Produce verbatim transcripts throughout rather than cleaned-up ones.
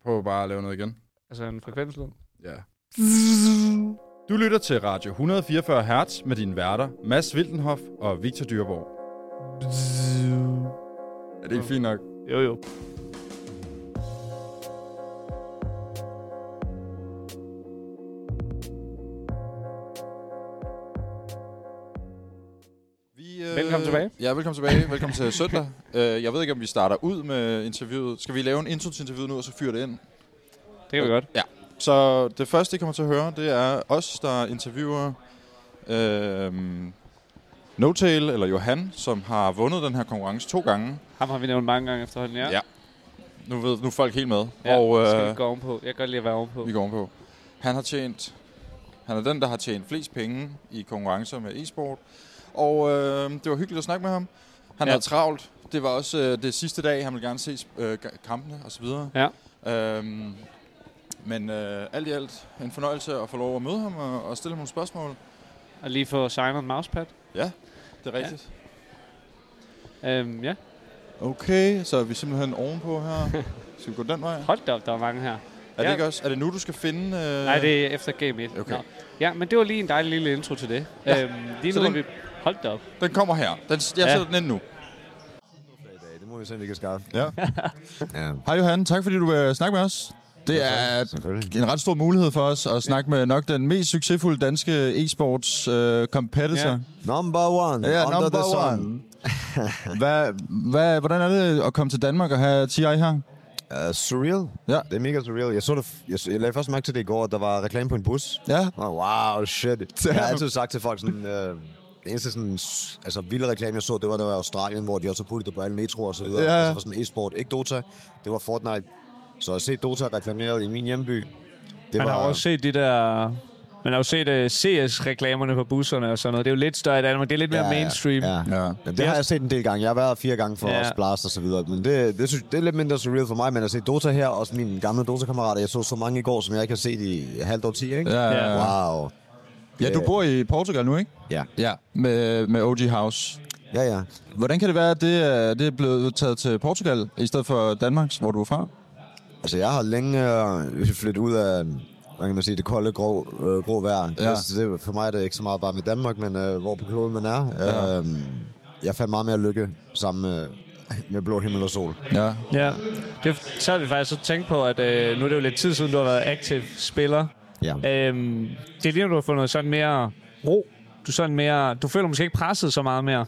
Prøv bare at lave noget igen. Altså en frekvenslyd. Ja. Du lytter til Radio et hundrede og fireogfyrre hertz med dine værter, Mads Wildenhoff og Victor Dyrborg. Er det ikke fint nok? Jo, jo. Vi, øh, Velkommen tilbage. Ja, velkommen tilbage. Velkommen til søndag. uh, jeg ved ikke, om vi starter ud med interviewet. Skal vi lave en intro til interviewet nu, og så fyre det ind? Det kan vi godt. Ja. Så det første, I kommer til at høre, det er os, der interviewer øh, No-Tail, eller Johan, som har vundet den her konkurrence to gange. Ham har vi nævnt mange gange efterhånden, ja. Ja. Nu ved nu er folk helt med. Ja, og, øh, skal vi gå ovenpå. Jeg kan godt lide at være ovenpå. Vi går ovenpå. Han har tjent... Han er den, der har tjent flest penge i konkurrencer med e-sport. Og øh, det var hyggeligt at snakke med ham. Han ja. havde travlt. Det var også øh, det sidste dag, han ville gerne se øh, kampene og så videre. Ja. Øhm, men øh, alt i alt en fornøjelse at få lov at møde ham og, og stille ham nogle spørgsmål. Og lige få signet en mousepad. Ja, det er rigtigt. Ja. Øhm, ja. Okay, så er vi simpelthen ovenpå her. Skal vi gå den vej? Hold da op, der var mange her. Er ja. det ikke også? Er det nu, du skal finde... Øh... Nej, det er efter game et. Okay. Nå. Ja, men det var lige en dejlig lille intro til det. Ja. Øhm, lige så nu den, vi... Hold da op. Den kommer her. Den, jeg ja. sætter den ind nu. Det må vi se, vi kan skaffe. Ja. ja. Hej Johan, tak fordi du vil snakke med os. Det er en ret stor mulighed for os at snakke med nok den mest succesfulde danske e-sports uh, competitor. Yeah. Number one. Ja, under number the one. sun. hvad, hvad, hvordan er det at komme til Danmark og have T I her? Uh, surreal. Ja. Det er mega surreal. Jeg så det, jeg, jeg lagde først mærke til det i går, at der var reklame på en bus. Ja. Oh, wow, shit. Jeg har altid sagt til folk sådan... Uh, det eneste sådan, altså, vilde reklame, jeg så, det var der var Australien, hvor de også har puttet det på alle metroer og så videre. Ja. Altså for sådan e-sport, ikke Dota. Det var Fortnite. Så at se Dota reklameret i min hjemby, det man var... har også set de der... Man har jo set uh, C S-reklamerne på busserne og sådan noget. Det er jo lidt større i Danmark. Det er lidt mere ja, mainstream. Ja, ja. ja. Det har jeg set en del gange. Jeg har været fire gange for ja. os Blast og så videre. Men det, det, synes, det er lidt mindre surreal for mig. Men at se Dota her, også mine gamle Dota-kammerater. Jeg så så mange i går, som jeg ikke har set i halvt år ti, ikke? Ja, ja, ja. Wow. Ja, du bor i Portugal nu, ikke? Ja. Ja, med, med O G House. Ja, ja. Hvordan kan det være, at det, det er blevet taget til Portugal, i stedet for Danmark, hvor du er fra? Altså, jeg har længe øh, flyttet ud af, hvad kan man sige, det kolde, grå, øh, grå vejr. Ja. Altså, det, for mig er det ikke så meget bare med Danmark, men øh, hvor på kloden man er. Ja. Øh, jeg fandt meget mere lykke sammen med, med blå himmel og sol. Ja. Ja. Det så har vi faktisk så tænkt på, at øh, nu er det jo lidt tid siden, du har været aktiv spiller. Ja. Øhm, det er lige, at du har fundet sådan mere ro. Du, sådan mere, du føler måske ikke presset så meget mere.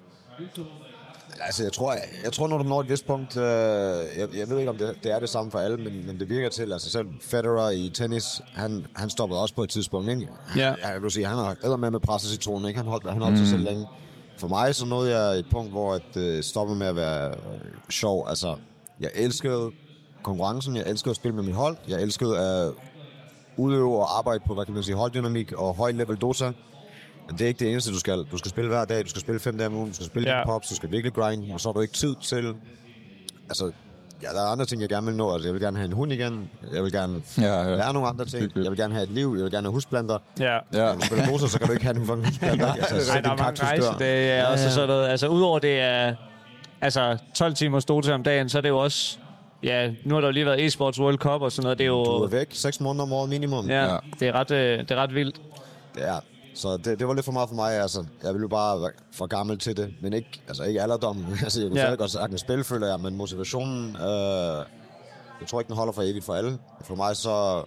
Altså, jeg tror, jeg, jeg tror, når du når et vist punkt, øh, jeg, jeg ved ikke, om det, det er det samme for alle, men, men det virker til, altså selv Federer i tennis, han, han stoppede også på et tidspunkt, ikke? Ja. Jeg, jeg vil sige, han har æder med med presset citronen, ikke? Han holdt, han holdt mm. sig selv længe. For mig så nåede jeg et punkt, hvor det øh, stoppede med at være øh, sjov. Altså, jeg elskede konkurrencen, jeg elskede at spille med mit hold, jeg elskede at udøve og arbejde på, hvad kan man sige, holddynamik og høj level Dota. Men det er ikke det eneste, du skal. Du skal spille hver dag, du skal spille fem dage om ugen, du skal spille ja. pops, du skal virkelig grind, og så har du ikke tid til... Altså, ja, der er andre ting, jeg gerne vil nå. Altså, jeg vil gerne have en hund igen, jeg vil gerne ja, ja. lære nogle andre ting, jeg vil gerne have et liv, jeg vil gerne have husplanter. Ja. Ja. Når du spiller Dota, så kan du ikke have en husplanter. Altså, Nej, der er mange rejse, det er ja, også ja. sådan noget. Altså, udover det er altså, tolv timer Dota om dagen, så er det jo også... Ja, nu har der jo lige været e-sports World Cup og sådan noget. Det er jo... Du er væk seks måneder om året minimum. Ja, ja. Det, er ret, det er ret vildt. Ja, så det, det var lidt for meget for mig. Altså, jeg ville jo bare være for gammel til det, men ikke, altså, ikke alderdommen. Altså, jeg kunne ja. stadig godt sagtens spille, føler jeg, men motivationen, øh, jeg tror ikke, den holder for evigt for alle. For mig så...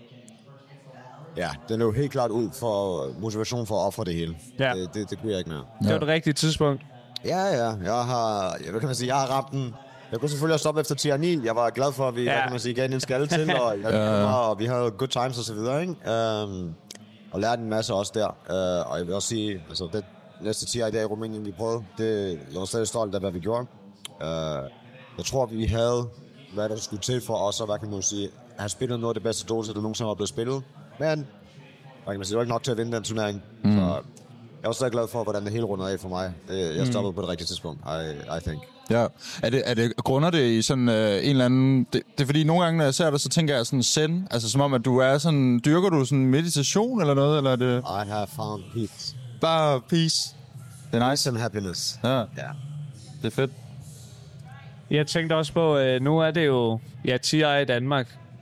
Ja, den er jo helt klart ud for motivation for at ofre det hele. Ja. Det, det, det kunne jeg ikke mere. Det var det rigtige tidspunkt. Ja, ja. Jeg har, jeg, hvad kan man sige, jeg har ramt den. Jeg kunne selvfølgelig også stoppe efter tier ni. Jeg var glad for, at vi ja. kan man sige, gav en skalle til, og, jeg, ja. og vi havde good times og så videre, ikke? Um, og lærte en masse også der. Uh, og jeg vil også sige, altså det næste tier i dag i Rumænien, vi prøvede, det, jeg var stadig stolt af, hvad vi gjorde. Uh, jeg tror, vi havde, hvad der skulle til for os, og hvad kan man sige, at have spillet noget af det bedste Dota, der nogensinde var blevet spillet. Men, hvad kan man sige, det var ikke nok til at vinde den turnering. Mm. Så jeg var stadig glad for, hvordan det hele rundede af for mig. Jeg stoppede mm. på det rigtige tidspunkt, I, I think. Ja, er det, er det, grunder det i sådan øh, en eller anden... Det, det er fordi, nogle gange, når jeg ser det, så tænker jeg sådan zen. Altså som om, at du er sådan... Dyrker du sådan meditation eller noget, eller er det... I have found peace. Bare peace. Det er nice. And happiness. Ja, ja. Det er fedt. Jeg tænkte også på, øh, nu er det jo... Ja, T I i Danmark.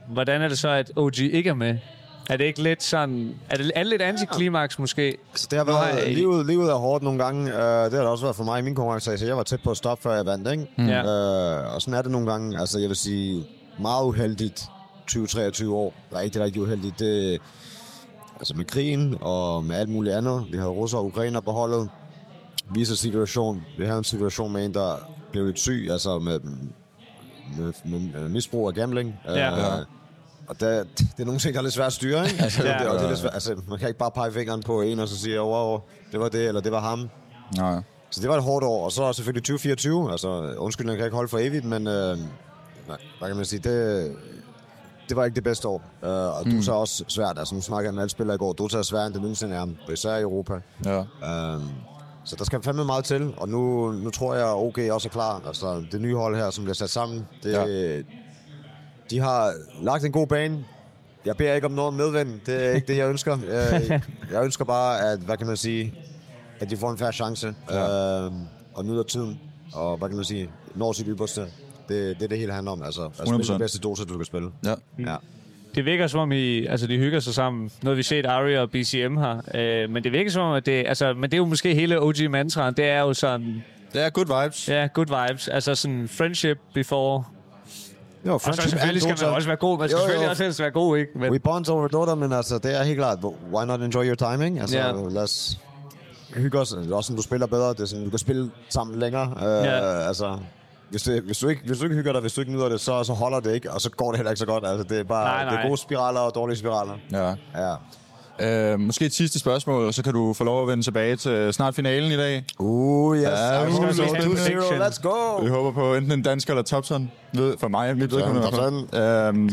hvordan er det så, at O G ikke er med? Er det ikke lidt sådan... Er det, er det lidt antiklimaks måske? Altså, det har været... Jeg... Livet, livet er hårdt nogle gange. Uh, det har det også været for mig i min konkurrence. Så jeg var tæt på at stoppe, før jeg vandt, ikke? Mm. Ja. Uh, og sådan er det nogle gange. Altså, jeg vil sige... Meget uheldigt. tyve til treogtyve år. Rigtig, rigtig uheldigt. Det... Altså, med krigen og med alt muligt andet. Vi havde russer og ukrainer på holdet. Viser situation. Vi havde en situation med en, der blev lidt syg. Altså, med... med, med misbrug af gambling. Ja. Uh, Og det, det er nogle ting, der er lidt svært at styre, ikke? Altså, ja. det, og det er lidt svært, altså, man kan ikke bare pege fingeren på en, og så sige, wow, det var det, eller det var ham. Nej. Så det var et hårdt år, og så selvfølgelig tyve fireogtyve. Altså, undskyld, jeg kan ikke holde for evigt, men øh, hvad kan man sige, det, det var ikke det bedste år. Uh, og mm. Dota er også svært. Altså, nu snakker jeg med alle spillere i går. Dota er sværere end det nogensinde er, især i Europa. Ja. Uh, så der skal fandme meget til, og nu, nu tror jeg, at O G også er klar. Altså, det nye hold her, som bliver sat sammen, det... Ja. De har lagt en god bane. Jeg beder ikke om noget medvind. Det er ikke det, jeg ønsker. Jeg, jeg ønsker bare, at, hvad kan man sige, at de får en fair chance. Ja. Øh, og nyder tiden. Og hvad kan man sige, når sit ypperste. Det, det er det hele handler om. Altså, at spille det bedste Dota, du kan spille. Ja. Ja. Det virker som om, I, altså, de hygger sig sammen. Nu har vi set Aria og B C M her. Øh, men det virker som om, at det... Altså, men det er jo måske hele O G-mantraen. Det er jo sådan... Det er good vibes. Ja, good vibes. Altså sådan friendship before... Jo, og så selvfølgelig skal man også være god. Man skal jo, jo. selvfølgelig også helst være god, ikke? Men... We bond over Dota, men altså, det er helt klart. Why not enjoy your timing? Altså, yeah. lad os hygge os. Det er også sådan, du spiller bedre. Det er sådan, du kan spille sammen længere. Uh, yeah. Altså, hvis, det, hvis, du ikke, hvis du ikke hygger dig, hvis du ikke nyder det, så, så holder det ikke, og så går det heller ikke så godt. Altså, det er bare nej, nej. Det er gode spiraler og dårlige spiraler. Ja. Ja. Uh, måske et sidste spørgsmål, og så kan du få lov at vende tilbage til snart finalen i dag. Uh, yes. Ja, uh, uh, so let's go. Vi håber på enten en dansker eller Topson. Ved, for mig, mit vedkommende. Um,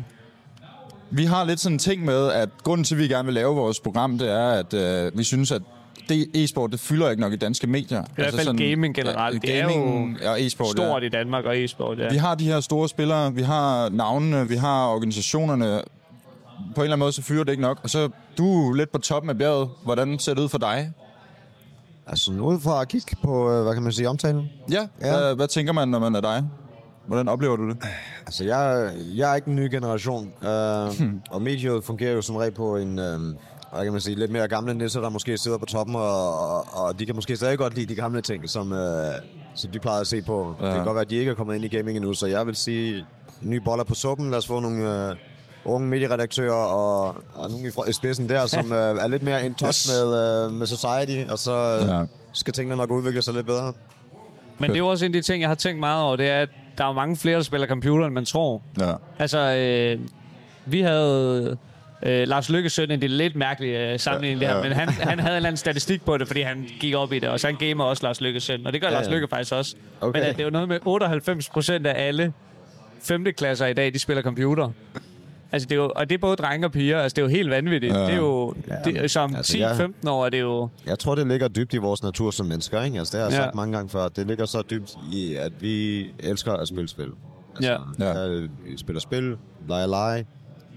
vi har lidt sådan en ting med, at grunden til, at vi gerne vil lave vores program, det er, at uh, vi synes, at det e-sport, det fylder ikke nok i danske medier. I hvert fald altså gaming generelt. Ja, gaming det er jo e-sport, stort ja. i Danmark og e-sport, ja. Vi har de her store spillere, vi har navnene, vi har organisationerne. På en eller anden måde, så fyrer det ikke nok. Og så du er lidt på toppen af bjerget. Hvordan ser det ud for dig? Altså, udefra at kigge på, hvad kan man sige, omtalen? Ja, ja. Hvad, hvad tænker man, når man er dig? Hvordan oplever du det? Altså, jeg, jeg er ikke en ny generation. Uh, hmm. Og mediet fungerer jo som regel på en, uh, hvad kan man sige, lidt mere gamle nisser, der måske sidder på toppen, og, og, og de kan måske stadig godt lide de gamle ting, som, uh, som de plejede at se på. Ja. Det kan godt være, at de ikke er kommet ind i gaming endnu, så jeg vil sige, nye boller på suppen. Lad os få nogle... Uh, unge medieredaktører og, og nogle i spidsen der, som øh, er lidt mere in touch yes. med, øh, med society, og så øh, ja. skal tingene nok udvikle sig lidt bedre. Men det er jo også en af de ting, jeg har tænkt meget over, det er, at der er mange flere, der spiller computer, end man tror. Ja. Altså, øh, vi havde... Øh, Lars Lykkes søn, det er lidt mærkeligt øh, sammenligning ja, ja. det her, men han, han havde en eller anden statistik på det, fordi han gik op i det, og så han gamer også Lars Lykkes søn, og det gør ja, Lars Lykke faktisk også. Okay. Men øh, det er jo noget med otteoghalvfems procent af alle femte klasser i dag, de spiller computer. Altså, det er jo, og det er både drenge og piger. Altså, det er jo helt vanvittigt. Ja. Det er jo ja, det, som altså, ti til femten år, er det jo... Jeg tror, det ligger dybt i vores natur som mennesker, ikke? Altså, det har jeg ja. sagt mange gange før. Det ligger så dybt i, at vi elsker at spille spil. Altså, ja. Jeg spiller spil, leger lege,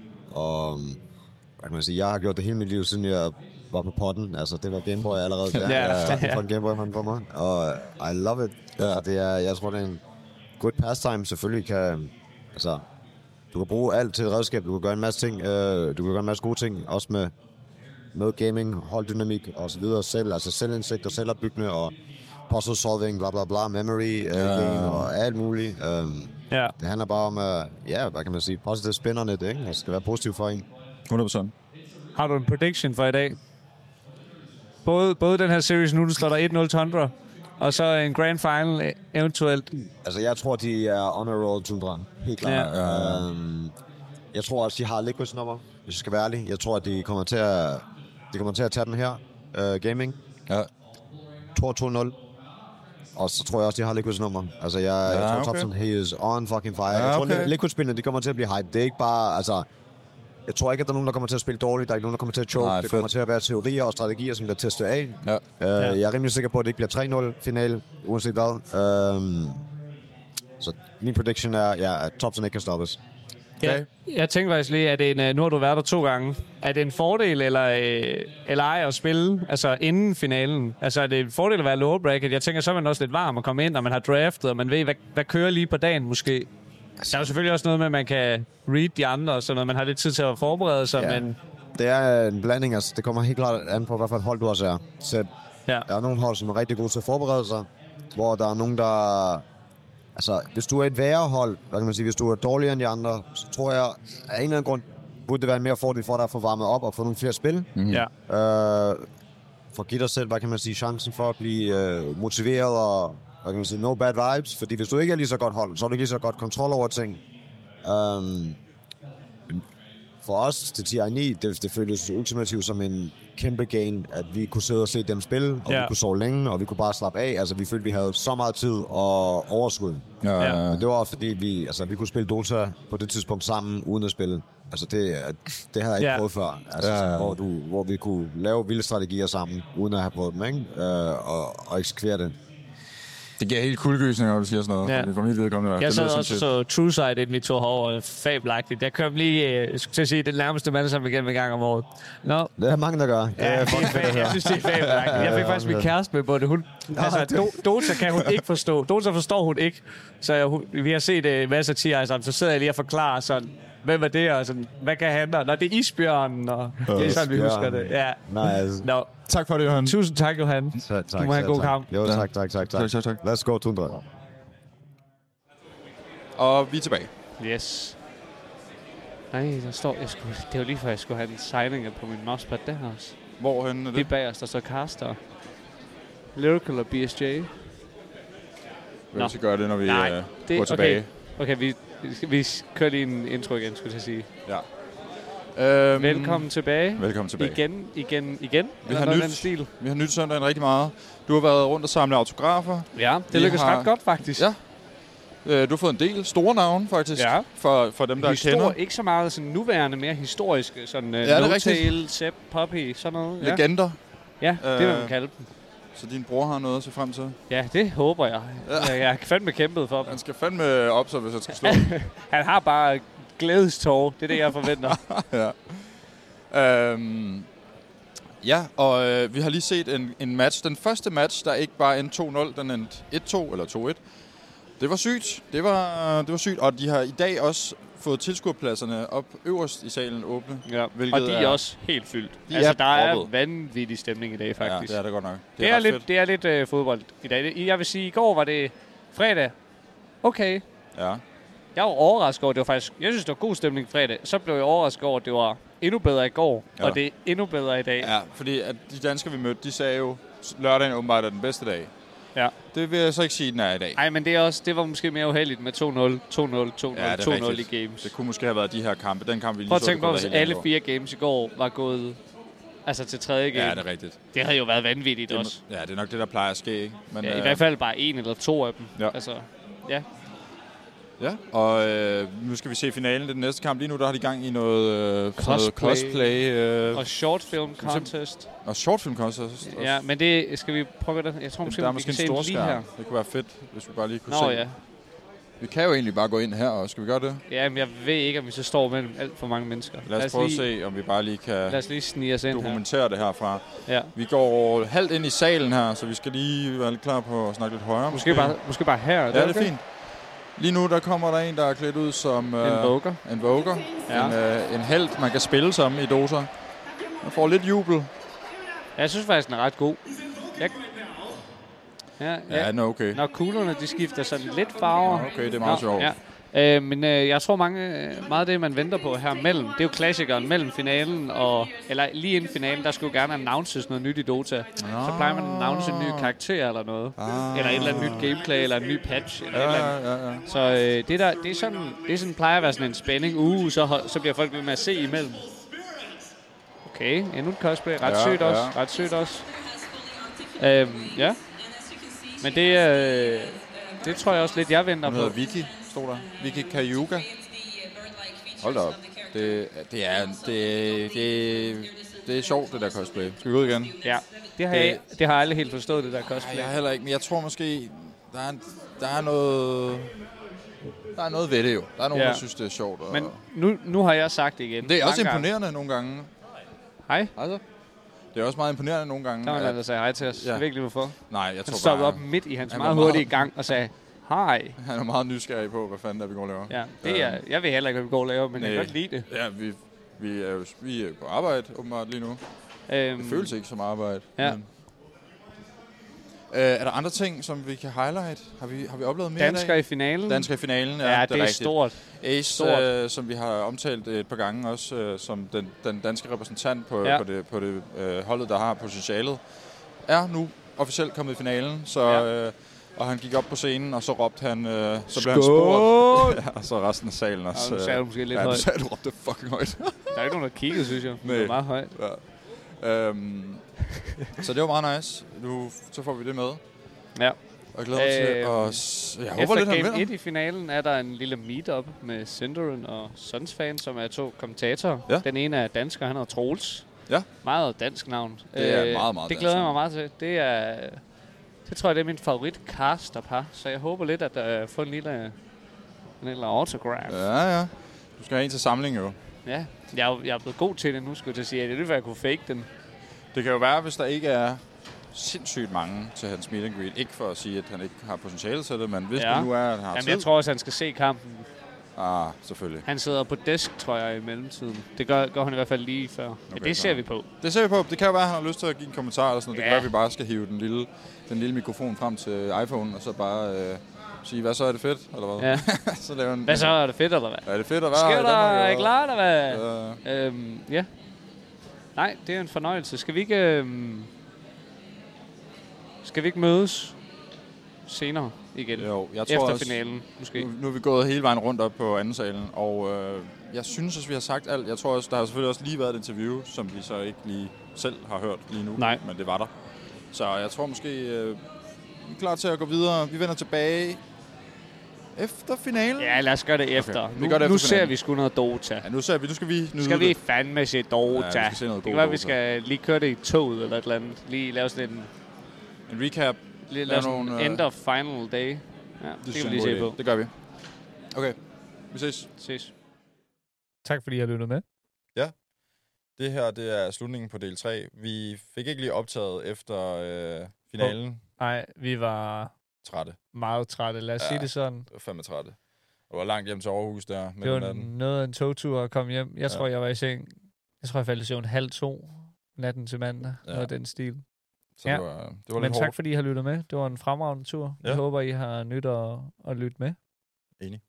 og hvad kan man sige, jeg har gjort det hele mit liv, siden jeg var på potten. Altså, det var Game Boy allerede der. ja. Jeg startede for en Game Boy hånd på mig, og I love it. Ja. Altså, det er, jeg tror, det er en good pastime. Selvfølgelig kan... Altså, du kan bruge alt til et redskab, du kan gøre en masse ting, øh, du kan gøre en masse gode ting, også med, med gaming, holddynamik og så videre selv, altså selvindsigt og selvopbyggende og puzzle solving, bla bla bla, memory, øh, ja. game og alt muligt. Øh, ja. Det handler bare om, øh, ja, hvad kan man sige, positive spin on it, ikke? Det skal være positivt for en. hundrede procent. Har du en prediction for i dag? Både, både den her series nu, den slår der et nul Tundra, og så en grand final eventuelt. Altså, jeg tror, de er on a roll, Tundra. Helt klart. Ja. Ja. Um, jeg tror også, de har Liquids nummer, hvis jeg skal være ærlig. Jeg tror, at de kommer til at, de kommer til at tage den her. Uh, gaming. Ja. to to nul. Og så tror jeg også, de har Liquids nummer. Altså, jeg, ja, jeg tror, okay. Thompson, he is on fucking fire. Ja, okay. Jeg tror, Liquid-spillene, de kommer til at blive hype. Det er ikke bare, altså... Jeg tror ikke, at der er nogen, der kommer til at spille dårligt. Der er ikke nogen, der kommer til at choke. Nej, det fedt. Kommer til at være teorier og strategier, som bliver testet af. Ja. Uh, ja. Jeg er rimelig sikker på, at det ikke bliver tre nul finale, uanset hvad. Uh, så min prediction er, ja, at Thompson ikke kan stoppes. Okay. Ja, jeg tænker faktisk lige, at det en, nu har du været der to gange. Er det en fordel eller, øh, eller ej at spille altså inden finalen? Altså er det en fordel at være lower bracket? Jeg tænker, så er man også lidt varm at komme ind, og man har draftet, og man ved, hvad, hvad kører lige på dagen måske. Der er jo selvfølgelig også noget med, at man kan read de andre, så når man har lidt tid til at forberede sig, ja. men... Det er en blanding, altså det kommer helt klart an på, hvad for et hold du også er. Så ja. Der er nogle hold, som er rigtig gode til at forberede sig, hvor der er nogen, der... Altså, hvis du er et værre hold, hvad kan man sige, hvis du er dårligere end de andre, så tror jeg, af en eller anden grund, burde det være en mere fordel for dig at få varmet op og få nogle flere spil. Mm-hmm. Ja. Øh, for at give dig selv, hvad kan man sige, chancen for at blive øh, motiveret og, hvad kan man sige, no bad vibes. Fordi hvis du ikke er lige så godt hold, så har du ikke lige så godt kontrol over ting. Um, for os til ti ni, det, det føltes ultimativt som en kæmpe gain, at vi kunne sidde og se dem spille, og ja. vi kunne sove længe, og vi kunne bare slappe af. Altså, vi følte, vi havde så meget tid og overskud. Ja, ja, ja. Men det var også fordi, vi, altså, vi kunne spille Dota på det tidspunkt sammen, uden at spille. Altså, det, det havde jeg ikke ja. prøvet før. Altså, ja, ja. Hvor, du, hvor vi kunne lave vilde strategier sammen, uden at have prøvet dem, ikke? Uh, og, og eksekvere det. Det giver helt kuldegysninger, når du siger sådan noget. Ja. Det kommer helt vedkommende. Jeg sad også så True Side, inden vi tog herover, fabelagtigt. Jeg kom lige, jeg skulle til at sige, det nærmeste mand, som vi igen en gang om året. No. Det er mange, der gør. Ja, det er fab, jeg synes, det er fabelagtigt. Jeg fik faktisk min kæreste med på det. Hun, altså, do, Dota kan hun ikke forstå. Dota forstår hun ikke. Så jeg, vi har set en masse tier, sådan, så sidder jeg lige og forklarer sådan, hvem er det, og sådan, hvad kan han der? Nå, det er isbjørnen, og det er sådan, vi husker det. Ja. Nice. No. Tak for det, Johan. Tusind tak, Johan. Tak, tak, du må have en god kamp. Jo, tak, tak, tak, tak. tak, tak. Let's go, Tundra. Og vi er tilbage. Yes. Nej, der står, jeg skulle, det var lige før, jeg skulle have en signing på min mousepad der også. Hvorhen er det? Det er bag os, der står Caster. Lyrical og B S J. Vi vil så gøre det, når vi Nej, uh, det, går tilbage. Okay, okay vi, vi kører lige en intro igen, skulle jeg sige. Ja. Øhm, velkommen tilbage. Velkommen tilbage. Igen, igen, igen. Vi har, nyt, stil. vi har nyt søndagen rigtig meget. Du har været rundt og samle autografer. Ja, det lykkes har... ret godt faktisk. Ja. Øh, du har fået en del store navne faktisk, ja. for, for dem, der Histor- kender. Ikke så meget sådan nuværende, mere historiske. Sådan uh, ja, No-Tail, Sepp, Poppy, sådan noget. Legender. Ja, ja det vil man kalde dem. Så din bror har noget at se frem til? Ja, det håber jeg. Ja. Jeg har fandme kæmpet for dem. Han skal fandme op, så hvis han skal slå. Han har bare glædestår. Det er det, jeg forventer. ja. Øhm, ja, og øh, vi har lige set en, en match. Den første match, der ikke bare endte to nul, den endte et to eller to et. Det var sygt. Det var, det var sygt. Og de har i dag også fået tilskuerpladserne op øverst i salen åbne. Ja, og de er, er også helt fyldt. De altså, er der er vanvittig stemning i dag, faktisk. Ja, det er det godt nok. Det, det er, er lidt, det er lidt uh, fodbold i dag. Jeg vil sige, i går var det fredag. Okay. Ja. Jeg var overrasket over, det var faktisk... Jeg synes, det var god stemning fredag. Så blev jeg overrasket over, at det var endnu bedre i går. Ja. Og det er endnu bedre i dag. Ja, fordi at de danskere, vi mødte, de sagde jo, lørdagen åbenbart er den bedste dag. Ja. Det vil jeg så ikke sige, den er i dag. Nej, men det, er også, det var måske mere uheldigt med to nul, to nul, to nul, ja, to nul i games. Det kunne måske have været de her kampe. Den kamp, vi lige Prøv at tænke på, hvis alle fire games i går var gået altså til tredje game. Ja, det er rigtigt. Det havde jo været vanvittigt det, også. Ja, det er nok det, der plejer at ske. Ikke? Men, ja, øh, i hvert fald bare en eller to af dem. Ja. Altså, ja. Ja, og øh, nu skal vi se finalen. Det er den næste kamp. Lige nu der har de gang i noget, øh, cosplay, noget cosplay øh, og short film contest. Og short film contest også. Ja, men det skal vi prøve det. Jeg tror måske, der er vi måske kan en stor se lige her. Det kunne være fedt, hvis vi bare lige kunne Nå, se. Ja. Vi kan jo egentlig bare gå ind her, og skal vi gøre det? Ja, men jeg ved ikke, om vi så står mellem alt for mange mennesker. Lad os, Lad os prøve lige, at se, om vi bare lige kan Lad os lige snige os ind dokumentere her. det herfra. Ja. Vi går halvt ind i salen her, så vi skal lige være lidt klar på at snakke lidt højere. Måske, måske. Bare, måske bare her. Ja, det er okay? Fint. Lige nu der kommer der en, der er klædt ud som en uh, Voker. En Voker. Ja. En, uh, en helt, man kan spille som i Dota. Man får lidt jubel. Ja, jeg synes faktisk, den er ret god. Jeg... Ja, ja. ja, den er okay. Når kuglerne de skifter sådan lidt farver. Ja, okay, det er meget sjovt. Ja. Øh, men øh, jeg tror mange, meget af det, man venter på her mellem, det er jo klassikeren mellem finalen og... Eller lige inden finalen, der skulle gerne annonces noget nyt i Dota. Ah. Så plejer man at annonce en ny karakter eller noget. Ah. Eller et eller andet nyt gameplay, eller en ny patch. Eller ja, et eller andet. Ja, ja. Så øh, det, der, det, er sådan, det er sådan, plejer at være sådan en spænding. Uh, så, så bliver folk ved med at se imellem. Okay, endnu et cosplay. Ret ja, sødt ja. også. Ret sødt også. Øhm, ja. Men det, øh, det tror jeg også lidt, jeg venter på. Hun hedder Vicky, stod der. Vicky Kayuga. Hold da op. Det, det, er, det, det, det er sjovt, det der cosplay. Skal vi gå ud igen? Ja, det har, det, jeg, det har jeg aldrig helt forstået, det der cosplay. Nej, jeg heller ikke, men jeg tror måske, der er, der er noget... Der er noget ved det jo. Der er nogen, ja. der synes, det er sjovt. Og... Men nu, nu har jeg sagt det igen. Det er også imponerende gange. nogle gange. Hej. Altså. Det er også meget imponerende nogle gange. Der var at... der sagde hej til os. Ja. Jeg ved ikke lige hvorfor. Nej, jeg tror han stoppede bare... op midt i hans meget hurtige gang og sagde, Hej. Han er meget nysgerrig på, hvad fanden der vi går og laver. Ja, det er, jeg ved heller ikke, hvad vi går og laver, men Nej. jeg kan godt lide det. Ja, vi, vi, er jo, vi er på arbejde, åbenbart, lige nu. Øhm, det føles ikke som arbejde. Ja. Men, øh, er der andre ting, som vi kan highlight? Har vi, har vi oplevet mere Dansker i finalen. Dansker i finalen, ja. Ja, det, det er, er stort. Ace, stort. Øh, som vi har omtalt et par gange også, øh, som den, den danske repræsentant på, ja. på det, på det øh, holdet, der har potentialet, er nu officielt kommet i finalen. Så, ja. øh, og han gik op på scenen, og så råbte han, øh, så blev han spurgt. Ja, og så resten af salen også. Ja, du sagde du måske lidt ja, højt. du sagde, du råbte fucking højt. Der er ikke nogen, der kiggede, synes jeg. Det var meget højt. Ja. Øhm, så det var meget nice. Nu, så får vi det med. Ja. Og glæder mig til at... S- jeg håber Efter lidt, han game vinder. et i finalen er der en lille meetup med Synderen og Suns fan, som er to kommentatorer. Ja. Den ene er dansker, han hedder Troels. Ja. Meget dansk navn. Det er øh, meget, meget Det glæder jeg mig meget til. Det er... Det tror jeg, det er min favorit casterpar. Så jeg håber lidt, at der får en lille, en lille autograph. Ja, ja. Du skal have en til samling, jo. Ja. Jeg er, jeg er blevet god til det nu, skulle jeg sige. Det er lidt, at jeg kunne fake den. Det kan jo være, hvis der ikke er sindssygt mange til hans meet and greet. Ikke for at sige, at han ikke har potentiale til det, men hvis ja. det nu er, at han har Jamen, tid. jeg tror også, han skal se kampen. Ah, selvfølgelig. Han sidder på desk, tror jeg, i mellemtiden. Det gør, gør han i hvert fald lige før. Okay, ja, det ser vi på. Det ser vi på. Det kan jo være, at han har lyst til at give en kommentar eller sådan noget. Ja. Det kan være, at vi bare skal hive den lille, den lille mikrofon frem til iPhone, og så bare øh, sige, hvad så er det fedt, eller hvad? Ja. så lave en, hvad så er det fedt, eller hvad? Er det fedt at være Sker her i der? Danmark? Er I klar, eller hvad? Ja. Øhm, ja. Nej, det er en fornøjelse. Skal vi ikke... Øhm, skal vi ikke mødes senere igen? Jo, jeg tror Efter også, finalen, måske. Nu, nu er vi gået hele vejen rundt op på anden salen, og øh, jeg synes også, vi har sagt alt. Jeg tror også, der har selvfølgelig også lige været et interview, som vi så ikke lige selv har hørt lige nu. Nej. Men det var der. Så jeg tror måske, øh, vi er klar til at gå videre. Vi vender tilbage efter finalen. Ja, lad os gøre det efter. Okay, nu vi gør det efter nu ser finalen. vi sgu noget Dota. Ja, nu ser vi. Nu skal vi nyde skal vi det. fandme se Dota. Ja, vi skal se noget det god kan være, Dota. vi skal lige køre det i toget eller et eller andet. Lige lave sådan en... En recap. Lige lave sådan en nogle, end of final day. Ja, det, det kan vi lige se på. Det gør vi. Okay, vi ses. Ses. Tak fordi I har lyttet med. Ja. Det her, det er slutningen på del tre. Vi fik ikke lige optaget efter øh, finalen. Nej, oh, vi var... Trætte. Meget trætte, lad os ja, sige det sådan. Det var fandme trætte. Det var langt hjem til Aarhus der. Det var noget af en togtur at komme hjem. Jeg ja. tror, jeg var i seng. Jeg tror, jeg faldt i søvn halv to natten til mandag. Ja. Noget af den stil. Så ja. det var, det var Men lidt tak hårdt. fordi I har lyttet med. Det var en fremragende tur. Ja. Jeg håber, I har nyt at, at lytte med. Enig.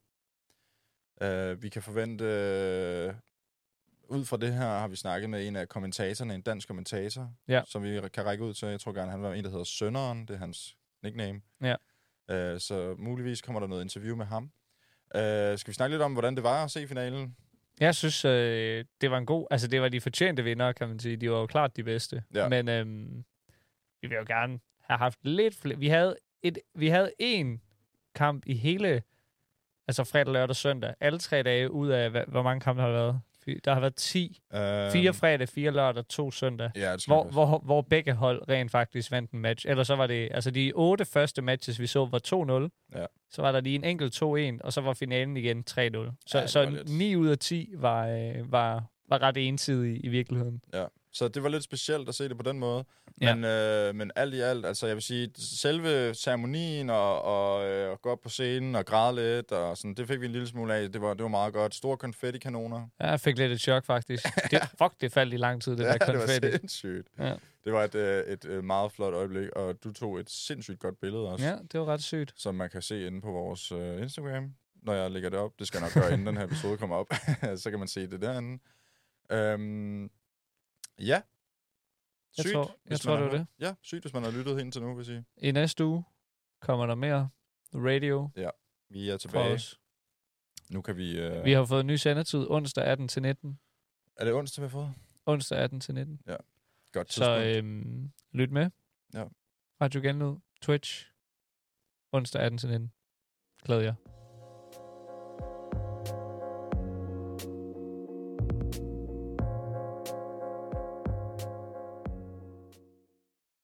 Uh, vi kan forvente... Uh, ud fra det her har vi snakket med en af kommentatorerne, en dansk kommentator, ja. som vi kan række ud til. Jeg tror gerne, han var en, der hedder Sønderen. Det er hans nickname. Ja. Uh, så muligvis kommer der noget interview med ham. Uh, skal vi snakke lidt om, hvordan det var at se finalen? Jeg synes, øh, det var en god... Altså, det var de fortjente vinder, kan man sige. De var jo klart de bedste. Ja. Men øhm, vi vil jo gerne have haft lidt flere... Vi havde, et, vi havde én kamp i hele... Altså fredag, lørdag og søndag. Alle tre dage ud af... Hvad, hvor mange kampe har der været? Der har været ti. Øhm, fire fredag, fire lørdag, to søndag. Ja, hvor, hvor, hvor begge hold rent faktisk vandt en match. Ellers så var det... Altså, de otte første matches, vi så, var to nul. Ja. Så var der lige en enkelt to en, og så var finalen igen tre nul. Så, ja, så ni ud af ti var, øh, var, var ret ensidige i virkeligheden. Ja, så det var lidt specielt at se det på den måde. Ja. Men, øh, men alt i alt, altså jeg vil sige, selve ceremonien og, og øh, gå op på scenen og græde lidt, og sådan, det fik vi en lille smule af. Det var, det var meget godt. Store konfetti-kanoner. Ja, jeg fik lidt et chok faktisk. det, fuck, det faldt i lang tid, det ja, der konfetti. det var sindssygt. Ja. Det var et, et, et meget flot øjeblik, og du tog et sindssygt godt billede også. Ja, det var ret sygt. Som man kan se inde på vores uh, Instagram, når jeg lægger det op. Det skal jeg nok gøre, inden den her episode kommer op. Så kan man se det derinde. Um, ja. Jeg sygt, tror, jeg tror det var det. Ja, sygt, hvis man har lyttet hen til nu, vil sige. I næste uge kommer der mere radio. Ja, vi er tilbage. Nu kan vi... Uh... Vi har fået en ny sendetid, onsdag atten til nitten. Er det onsdag, vi har fået? Onsdag atten til nitten. Ja, godt tidspunkt. Så øhm, lyt med. Ja. Radio Genlyd, Twitch, onsdag atten til nitten. Glæder jer.